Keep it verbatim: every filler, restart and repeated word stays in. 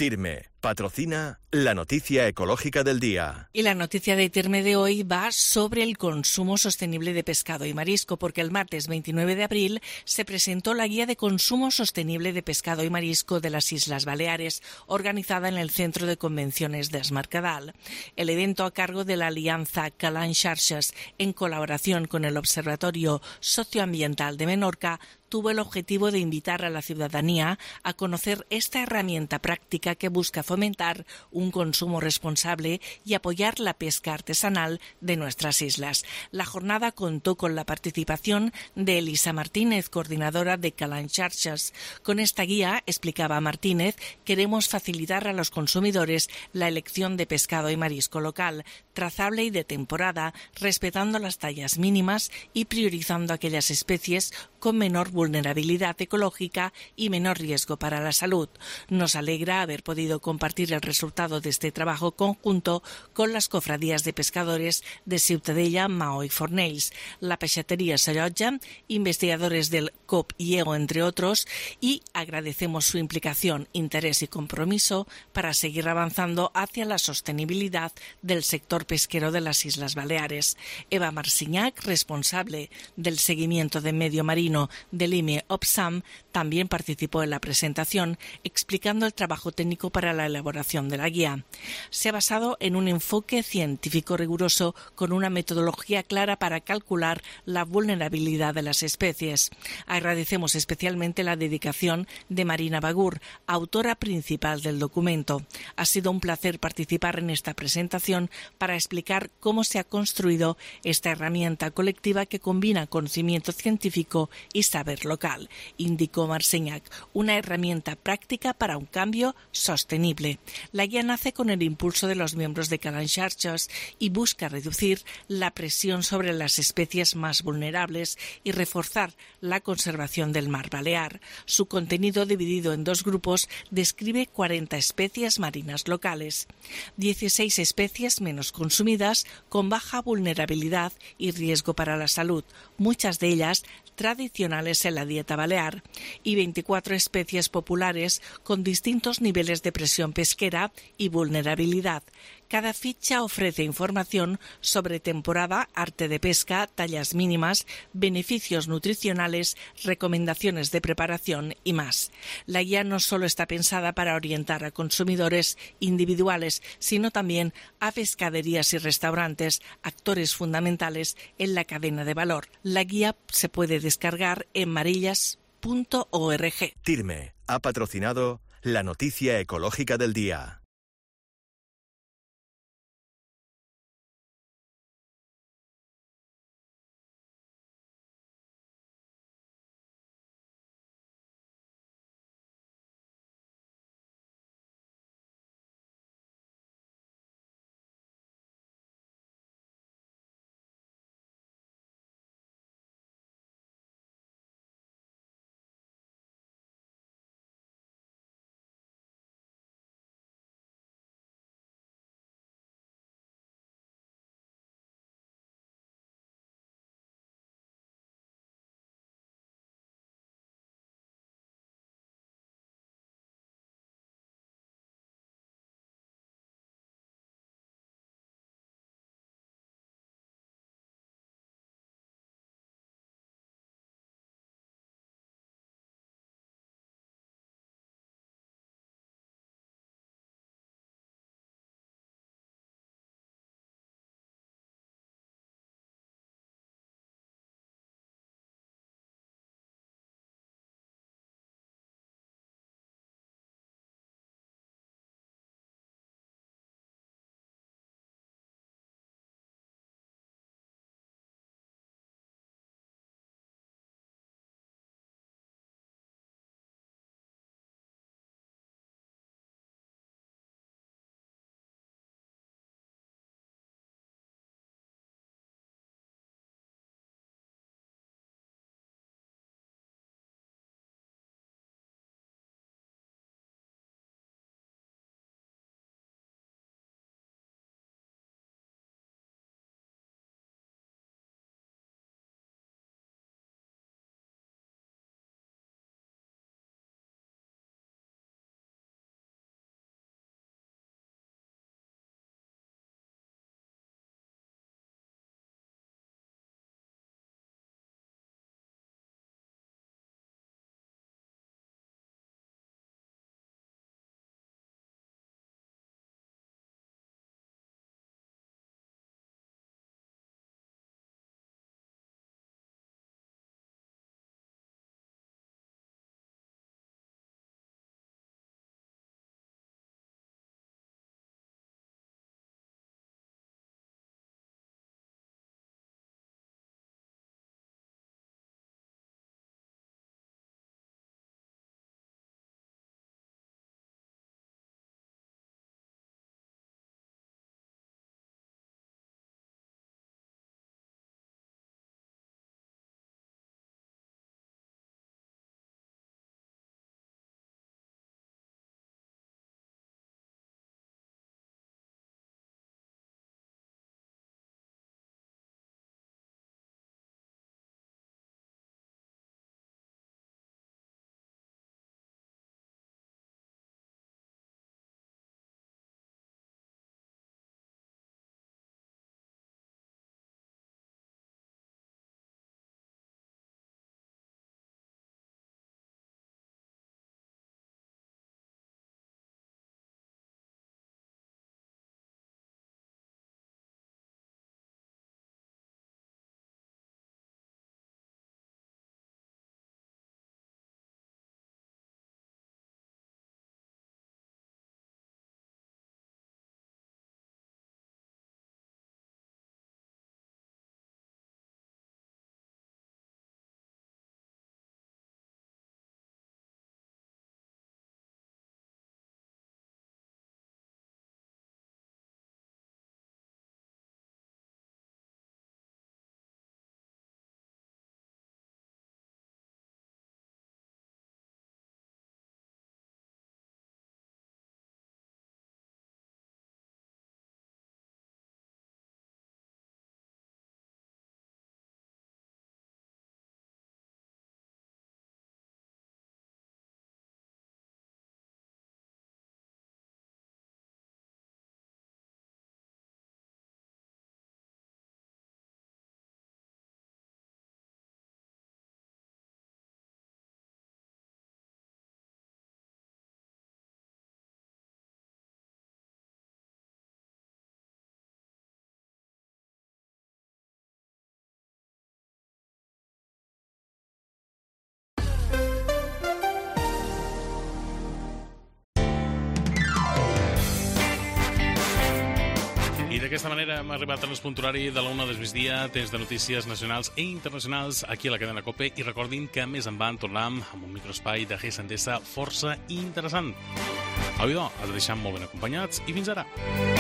Tirme patrocina la noticia ecológica del día. Y la noticia de Tirme de hoy va sobre el consumo sostenible de pescado y marisco, porque el martes veintinueve de abril se presentó la Guía de Consumo Sostenible de Pescado y Marisco de las Islas Baleares, organizada en el Centro de Convenciones de Es Mercadal. El evento, a cargo de la Alianza Calan Xarxes, en colaboración con el Observatorio Socioambiental de Menorca, tuvo el objetivo de invitar a la ciudadanía a conocer esta herramienta práctica que busca fomentar un consumo responsable y apoyar la pesca artesanal de nuestras islas. La jornada contó con la participación de Elisa Martínez, coordinadora de Calan Xarxes. Con esta guía, explicaba Martínez, queremos facilitar a los consumidores la elección de pescado y marisco local, trazable y de temporada, respetando las tallas mínimas y priorizando aquellas especies con menor vulnerabilidad ecológica y menor riesgo para la salud. Nos alegra haber podido compartir el resultado de este trabajo conjunto con las cofradías de pescadores de Ciutadella, Maó y Fornells, la Peixatería Sallotja, investigadores del C O P y E O, entre otros, y agradecemos su implicación, interés y compromiso para seguir avanzando hacia la sostenibilidad del sector pesquero de las Islas Baleares. Eva Marsiñac, responsable del seguimiento de medio marino del I M E OPSAM, también participó en la presentación, explicando el trabajo técnico para la elaboración de la guía. Se ha basado en un enfoque científico riguroso con una metodología clara para calcular la vulnerabilidad de las especies. Agradecemos especialmente la dedicación de Marina Bagur, autora principal del documento. Ha sido un placer participar en esta presentación para explicar cómo se ha construido esta herramienta colectiva que combina conocimiento científico y saber local, indicó Marsiñac, una herramienta práctica para un cambio sostenible. La guía nace con el impulso de los miembros de Calan Xarxes y busca reducir la presión sobre las especies más vulnerables y reforzar la conservación del mar Balear. Su contenido, dividido en dos grupos, describe cuarenta especies marinas locales, dieciséis especies menos consumidas, con baja vulnerabilidad y riesgo para la salud, muchas de ellas tradicionales en la dieta balear, y veinticuatro especies populares con distintos niveles de presión pesquera y vulnerabilidad. Cada ficha ofrece información sobre temporada, arte de pesca, tallas mínimas, beneficios nutricionales, recomendaciones de preparación y más. La guía no solo está pensada para orientar a consumidores individuales, sino también a pescaderías y restaurantes, actores fundamentales en la cadena de valor. La guía se puede descargar en marillas punto org. Tirme ha patrocinado la noticia ecológica del día. d'aquesta manera hem arribat a l'espunt horari de la una del migdia, temps de notícies nacionals i internacionals aquí a la cadena COPE, i recordin que més en van tornem amb un microespai de G Sendesa força interessant. Avui, doncs, els deixem molt ben acompanyats i fins ara.